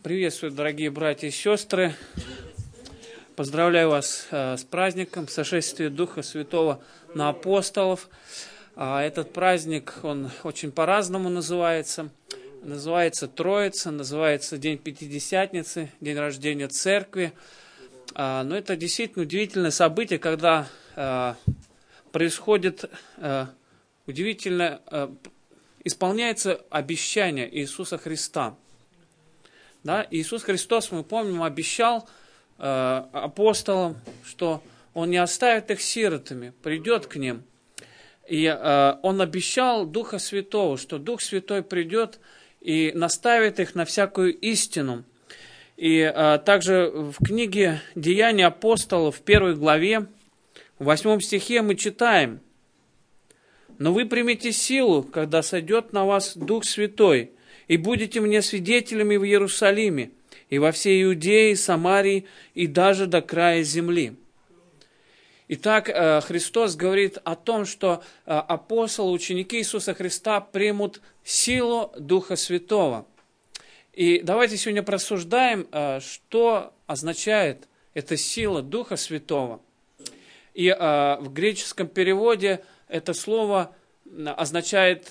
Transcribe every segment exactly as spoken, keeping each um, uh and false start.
Приветствую, дорогие братья и сестры. Поздравляю вас с праздником сошествия Духа Святого на апостолов. Этот праздник, он очень по-разному называется. Называется Троица, называется День Пятидесятницы, День рождения Церкви. Но это действительно удивительное событие, когда происходит удивительно, исполняется обещание Иисуса Христа. Да? Иисус Христос, мы помним, обещал э, апостолам, что Он не оставит их сиротами, придет к ним. И э, Он обещал Духа Святого, что Дух Святой придет и наставит их на всякую истину. И э, также в книге «Деяния апостолов» в первой главе, в восьмом стихе мы читаем: «Но вы примете силу, когда сойдет на вас Дух Святой, и будете мне свидетелями в Иерусалиме, и во всей Иудее, Самарии, и даже до края земли». Итак, Христос говорит о том, что апостолы, ученики Иисуса Христа примут силу Духа Святого. И давайте сегодня просуждаем, что означает эта сила Духа Святого. И в греческом переводе это слово означает...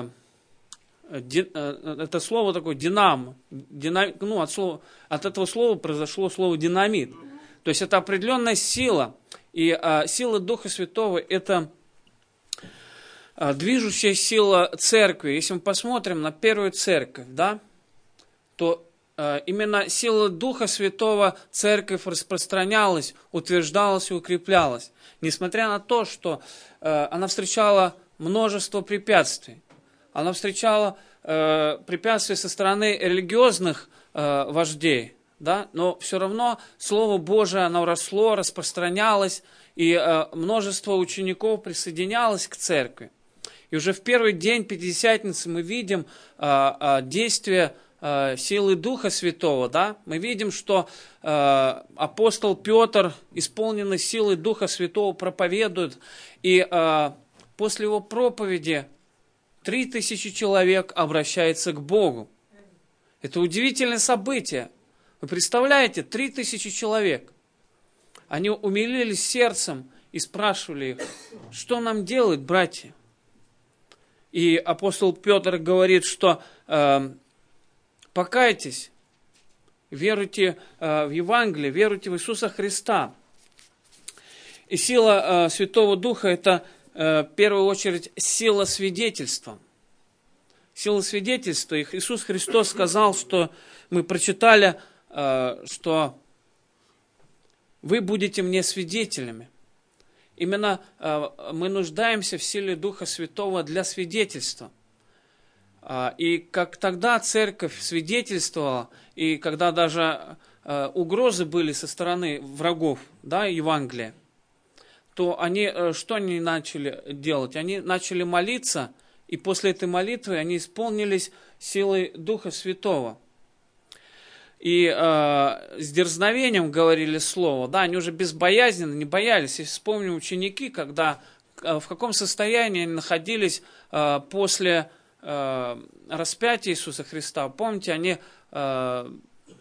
Это слово такое динам, динам, ну, от, слова, от этого слова произошло слово динамит. То есть это определенная сила. И а, сила Духа Святого – это а, движущая сила церкви. Если мы посмотрим на первую церковь, да, то а, именно сила Духа Святого церковь распространялась, утверждалась и укреплялась. Несмотря на то, что а, она встречала множество препятствий. Она встречала э, препятствия со стороны религиозных э, вождей, да? Но все равно Слово Божие, оно росло, распространялось, и э, множество учеников присоединялось к церкви. И уже в первый день Пятидесятницы мы видим э, э, действие э, силы Духа Святого. Да? Мы видим, что э, апостол Петр, исполненный силой Духа Святого, проповедует, и э, после его проповеди Три тысячи человек обращается к Богу. Это удивительное событие. Вы представляете, три тысячи человек. Они умилились сердцем и спрашивали их: что нам делать, братья? И апостол Петр говорит, что э, покайтесь, веруйте э, в Евангелие, веруйте в Иисуса Христа. И сила э, Святого Духа – это в первую очередь сила свидетельства. Сила свидетельства. И Иисус Христос сказал, что мы прочитали, что вы будете мне свидетелями. Именно мы нуждаемся в силе Духа Святого для свидетельства. И как тогда церковь свидетельствовала, и когда даже угрозы были со стороны врагов, да, Евангелия, то они, что они начали делать? Они начали молиться, и после этой молитвы они исполнились силой Духа Святого. И э, с дерзновением говорили слово, да, они уже безбоязненно, не боялись. Если вспомним ученики, когда, э, в каком состоянии они находились э, после э, распятия Иисуса Христа. Помните, они э,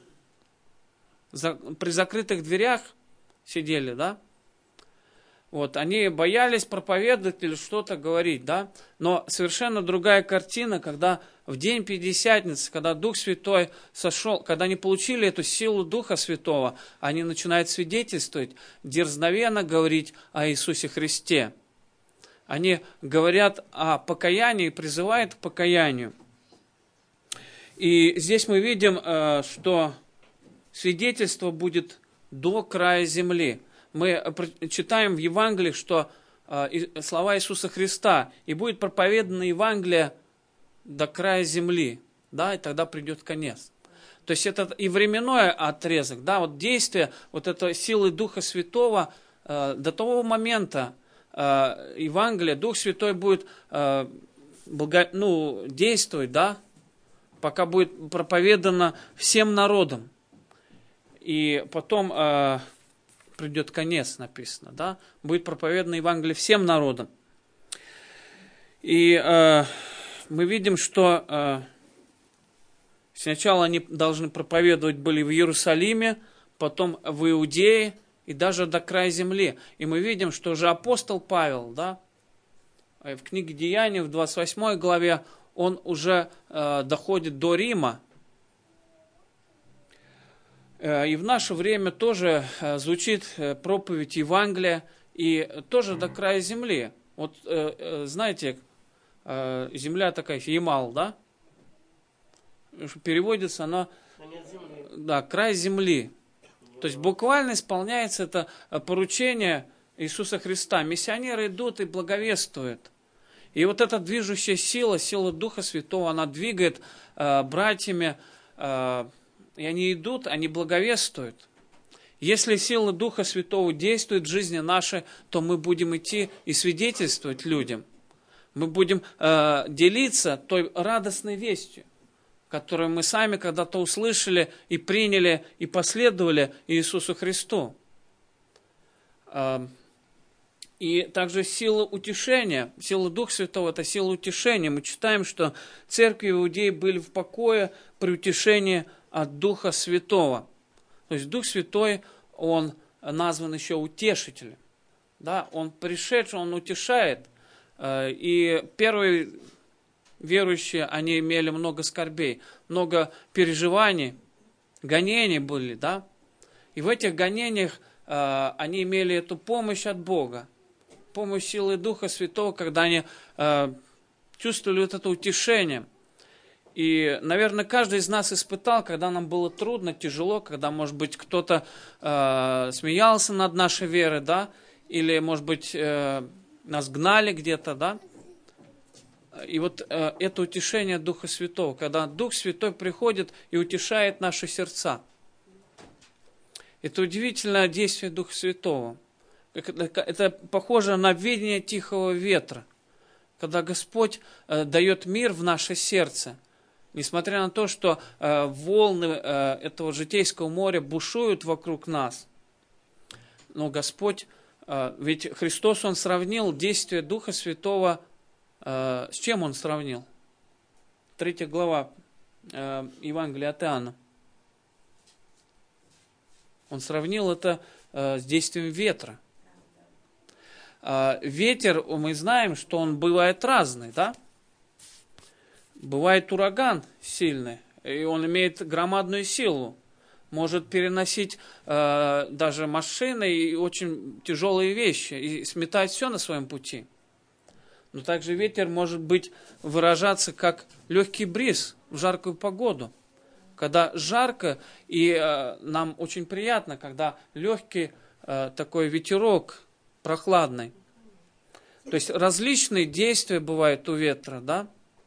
за, при закрытых дверях сидели, да? Вот, они боялись проповедовать или что-то говорить, да, но совершенно другая картина, когда в день Пятидесятницы, когда Дух Святой сошел, когда они получили эту силу Духа Святого, они начинают свидетельствовать, дерзновенно говорить о Иисусе Христе. Они говорят о покаянии, призывают к покаянию. И здесь мы видим, что свидетельство будет до края земли. Мы читаем в Евангелии, что э, слова Иисуса Христа: «И будет проповедано Евангелие до края земли», да, и тогда придет конец. То есть это и временной отрезок, да, вот действие вот этой силы Духа Святого э, до того момента э, Евангелие, Дух Святой будет э, благо, ну, действовать, да, пока будет проповедано всем народам. И потом... Э, придет конец, написано, да, будет проповедано Евангелие всем народам. И э, мы видим, что э, Сначала они должны проповедовать были в Иерусалиме, потом в Иудее и даже до края земли. И мы видим, что уже апостол Павел, да, в книге Деяний, в двадцать восьмой главе, он уже э, доходит до Рима. Э, и в наше время тоже э, звучит э, проповедь Евангелия, и тоже до края земли. Вот, э, э, знаете, э, земля такая, Ямал, да? Переводится она, да, край земли. То есть буквально исполняется это поручение Иисуса Христа. Миссионеры идут и благовествуют. И вот эта движущая сила, сила Духа Святого, она двигает э, братьями, э, и они идут, они благовествуют. Если сила Духа Святого действует в жизни нашей, то мы будем идти и свидетельствовать людям. Мы будем э, делиться той радостной вестью, которую мы сами когда-то услышали и приняли, и последовали Иисусу Христу. И также сила утешения, сила Духа Святого – это сила утешения. Мы читаем, что церкви иудеи были в покое при утешении от Духа Святого. То есть Дух Святой, Он назван еще утешителем. Да? Он пришедший, Он утешает. И первый верующие, они имели много скорбей, много переживаний, гонений были, да? И в этих гонениях э, они имели эту помощь от Бога, помощь силы Духа Святого, когда они э, чувствовали вот это утешение. И, наверное, каждый из нас испытал, когда нам было трудно, тяжело, когда, может быть, кто-то э, смеялся над нашей верой, да? Или, может быть, э, нас гнали где-то, да? И вот э, это утешение Духа Святого, когда Дух Святой приходит и утешает наши сердца. Это удивительное действие Духа Святого. Это, это похоже на веяние тихого ветра, когда Господь э, дает мир в наше сердце. Несмотря на то, что э, волны э, этого житейского моря бушуют вокруг нас. Но Господь, э, ведь Христос, Он сравнил действие Духа Святого. С чем Он сравнил? Третья глава э, Евангелия от Иоанна. Он сравнил это э, с действием ветра. Э, ветер, мы знаем, что он бывает разный, да? Бывает ураган сильный, и он имеет громадную силу. Может переносить э, даже машины и очень тяжелые вещи, и сметать все на своем пути. Но также ветер может быть выражаться как легкий бриз в жаркую погоду. Когда жарко, и э, нам очень приятно, когда легкий э, такой ветерок прохладный. То есть различные действия бывают у ветра, да?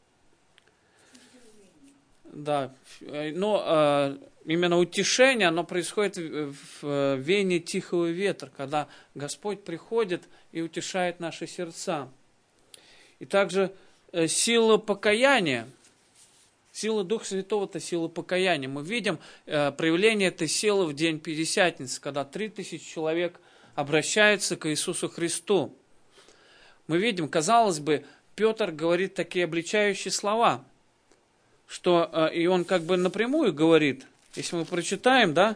Да, но э, именно утешение, оно происходит в, в веянии тихого ветра, когда Господь приходит и утешает наши сердца. И также э, сила покаяния, сила Духа Святого – это сила покаяния. Мы видим э, проявление этой силы в день Пятидесятницы, когда три тысячи человек обращаются к Иисусу Христу. Мы видим, казалось бы, Петр говорит такие обличающие слова, что, э, и он как бы напрямую говорит, если мы прочитаем, да,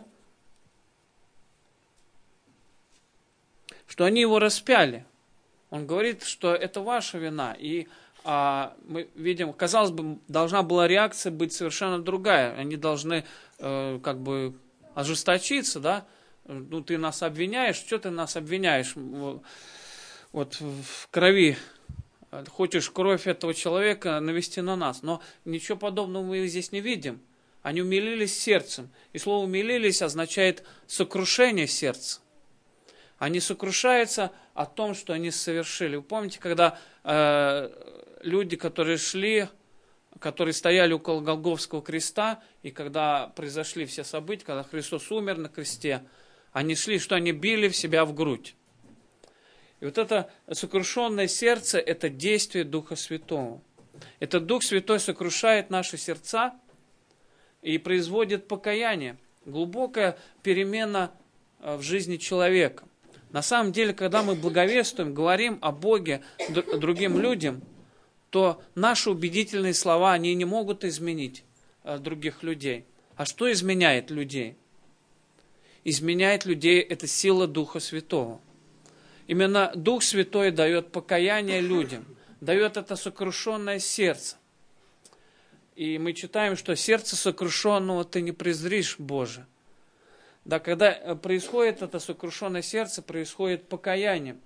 что они его распяли. Он говорит, что это ваша вина. И а, мы видим, казалось бы, должна была реакция быть совершенно другая. Они должны э, как бы ожесточиться, да? Ну, ты нас обвиняешь, что ты нас обвиняешь? Вот в крови. Хочешь кровь этого человека навести на нас. Но ничего подобного мы здесь не видим. Они умилились сердцем. И слово «умилились» означает сокрушение сердца. Они сокрушаются о том, что они совершили. Вы помните, когда э, люди, которые шли, которые стояли около Голгофского креста, и когда произошли все события, когда Христос умер на кресте, они шли, что они били в себя в грудь. И вот это сокрушенное сердце – это действие Духа Святого. Этот Дух Святой сокрушает наши сердца и производит покаяние, глубокая перемена в жизни человека. На самом деле, когда мы благовествуем, говорим о Боге другим людям, то наши убедительные слова, они не могут изменить других людей. А что изменяет людей? Изменяет людей это сила Духа Святого. Именно Дух Святой дает покаяние людям, дает это сокрушенное сердце. И мы читаем, что сердце сокрушенного ты не презришь, Боже. Да, когда происходит это сокрушенное сердце, происходит покаяние.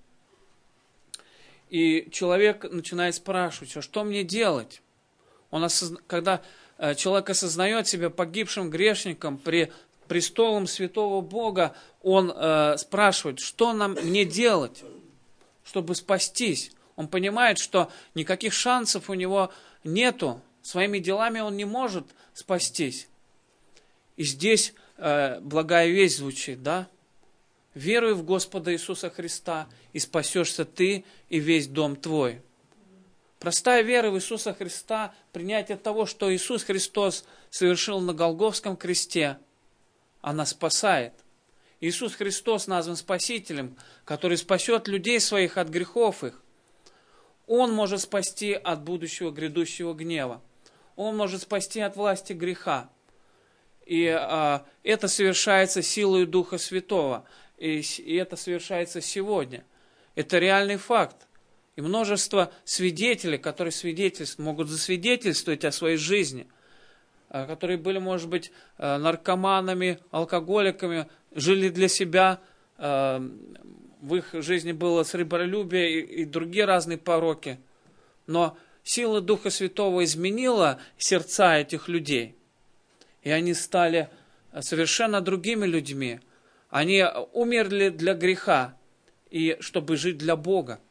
И человек начинает спрашивать, а что мне делать? Он осозна... Когда человек осознает себя погибшим грешником при престолом святого Бога, он э, спрашивает, что нам мне делать, чтобы спастись. Он понимает, что никаких шансов у него нету, своими делами он не может спастись. И здесь э, благая весть звучит, да? Веруй в Господа Иисуса Христа, и спасешься ты и весь дом твой. Простая вера в Иисуса Христа, принятие того, что Иисус Христос совершил на Голгофском кресте, она спасает. Иисус Христос назван Спасителем, который спасет людей своих от грехов их. Он может спасти от будущего грядущего гнева. Он может спасти от власти греха. И а, это совершается силой Духа Святого. И, и это совершается сегодня. Это реальный факт. И множество свидетелей, которые свидетельствуют, могут засвидетельствовать о своей жизни, которые были, может быть, наркоманами, алкоголиками, жили для себя, в их жизни было сребролюбие и другие разные пороки. Но сила Духа Святого изменила сердца этих людей, и они стали совершенно другими людьми. Они умерли для греха, и чтобы жить для Бога.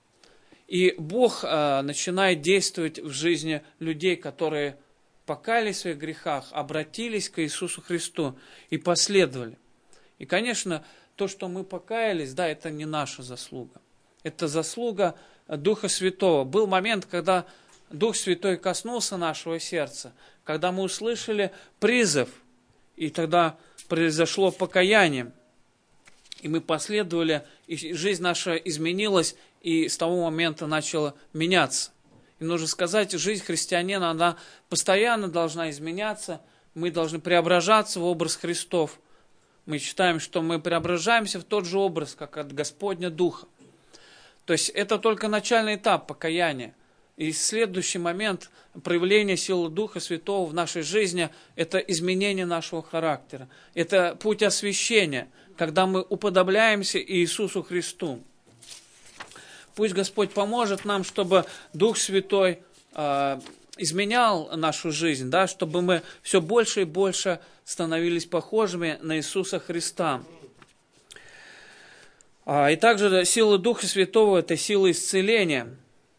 И Бог начинает действовать в жизни людей, которые покаялись в своих грехах, обратились к Иисусу Христу и последовали. И, конечно, то, что мы покаялись, да, это не наша заслуга. Это заслуга Духа Святого. Был момент, когда Дух Святой коснулся нашего сердца, когда мы услышали призыв, и тогда произошло покаяние. И мы последовали, и жизнь наша изменилась, и с того момента начала меняться. И нужно сказать, жизнь христианина, она постоянно должна изменяться. Мы должны преображаться в образ Христов. Мы считаем, что мы преображаемся в тот же образ, как от Господня Духа. То есть это только начальный этап покаяния. И следующий момент проявления силы Духа Святого в нашей жизни – это изменение нашего характера. Это путь освящения, когда мы уподобляемся Иисусу Христу. Пусть Господь поможет нам, чтобы Дух Святой э, изменял нашу жизнь, да, чтобы мы все больше и больше становились похожими на Иисуса Христа. А, и также сила Духа Святого – это сила исцеления.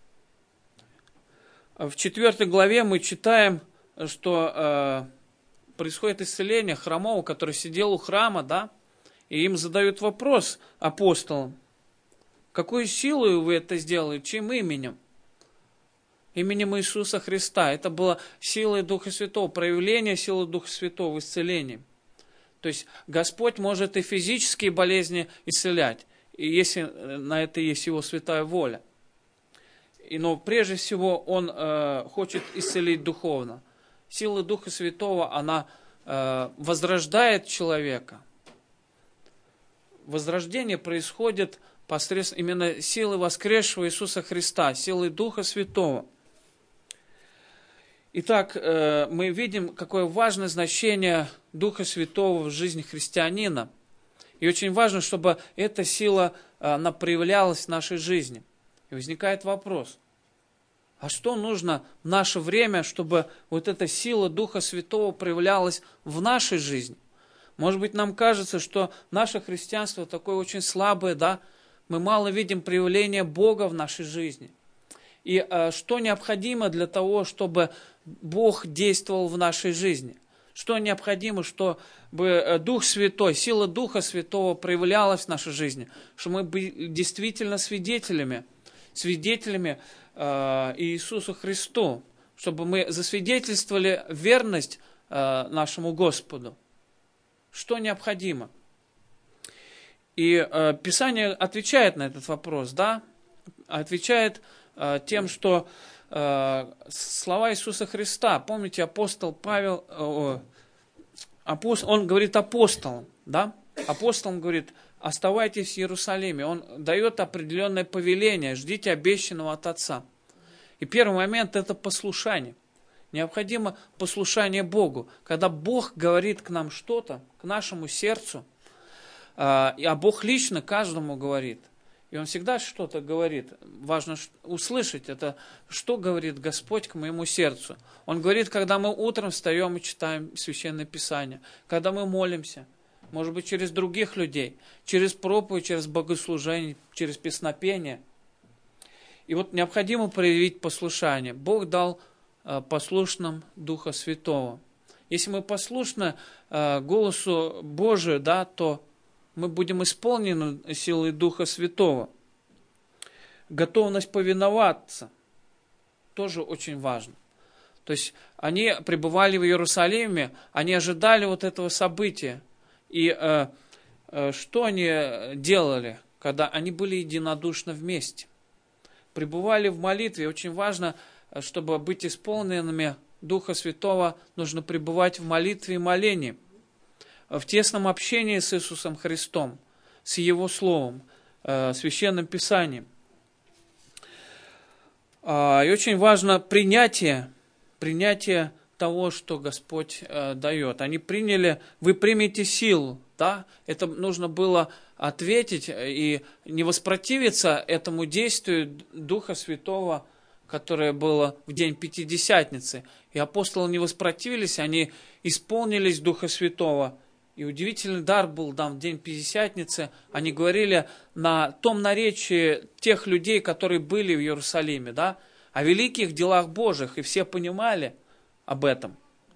В четвёртой главе мы читаем, что э, происходит исцеление хромого, который сидел у храма, да, и им задают вопрос апостолам. Какой силой вы это сделали? Чьим именем? Именем Иисуса Христа. Это было силой Духа Святого, проявление силы Духа Святого в исцелении. То есть Господь может и физические болезни исцелять, и если на это есть Его святая воля. И, но прежде всего Он э, хочет исцелить духовно. Сила Духа Святого, она э, возрождает человека. Возрождение происходит посредством именно силы воскресшего Иисуса Христа, силы Духа Святого. Итак, мы видим, какое важное значение Духа Святого в жизни христианина. И очень важно, чтобы эта сила, она проявлялась в нашей жизни. И возникает вопрос, а что нужно в наше время, чтобы вот эта сила Духа Святого проявлялась в нашей жизни? Может быть, нам кажется, что наше христианство такое очень слабое, да? Мы мало видим проявления Бога в нашей жизни. И э, что необходимо для того, чтобы Бог действовал в нашей жизни? Что необходимо, чтобы Дух Святой, сила Духа Святого проявлялась в нашей жизни? Чтобы мы были действительно свидетелями, свидетелями э, Иисусу Христу. Чтобы мы засвидетельствовали верность э, нашему Господу. Что необходимо? И э, Писание отвечает на этот вопрос, да? Отвечает э, тем, что э, слова Иисуса Христа. Помните, апостол Павел, э, апостол, он говорит апостолам, да? Апостолам говорит, оставайтесь в Иерусалиме. Он дает определенное повеление, ждите обещанного от Отца. И первый момент – это послушание. Необходимо послушание Богу. Когда Бог говорит к нам что-то, к нашему сердцу, а Бог лично каждому говорит, и Он всегда что-то говорит, важно услышать это, что говорит Господь к моему сердцу. Он говорит, когда мы утром встаем и читаем Священное Писание, когда мы молимся, может быть, через других людей, через проповедь, через богослужение, через песнопение. И вот необходимо проявить послушание. Бог дал послушным Духа Святого. Если мы послушны голосу Божию, да, то мы будем исполнены силой Духа Святого. Готовность повиноваться тоже очень важно. То есть они пребывали в Иерусалиме, они ожидали вот этого события. И э, э, что они делали, когда они были единодушно вместе? Пребывали в молитве. Очень важно, чтобы быть исполненными Духа Святого, нужно пребывать в молитве и молении, в тесном общении с Иисусом Христом, с Его Словом, э, Священным Писанием. Э, и очень важно принятие, принятие того, что Господь э, дает. Они приняли, вы примете силу, да? Это нужно было ответить и не воспротивиться этому действию Духа Святого, которое было в день Пятидесятницы. И апостолы не воспротивились, они исполнились Духа Святого. И удивительный дар был дан в день Пятидесятницы. Они говорили на том наречии тех людей, которые были в Иерусалиме, да, о великих делах Божьих, и все понимали об этом.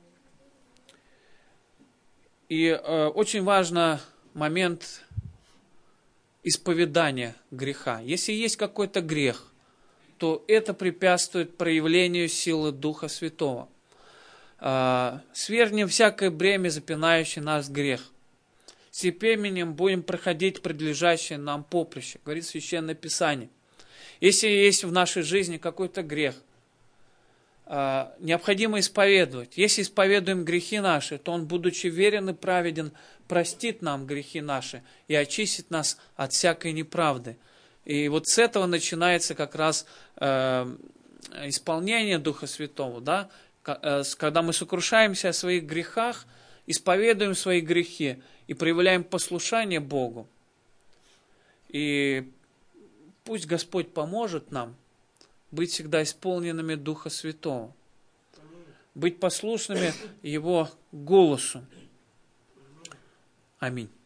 И э, очень важный момент исповедания греха. Если есть какой-то грех, то это препятствует проявлению силы Духа Святого. Э, свергнем всякое бремя, запинающее нас грех. С терпением будем проходить предлежащее нам поприще, говорит Священное Писание. Если есть в нашей жизни какой-то грех, необходимо исповедовать. Если исповедуем грехи наши, то Он, будучи верен и праведен, простит нам грехи наши и очистит нас от всякой неправды. И вот с этого начинается как раз э, исполнение Духа Святого, да? Когда мы сокрушаемся о своих грехах, исповедуем свои грехи и проявляем послушание Богу. И пусть Господь поможет нам быть всегда исполненными Духа Святого, быть послушными Его голосу. Аминь.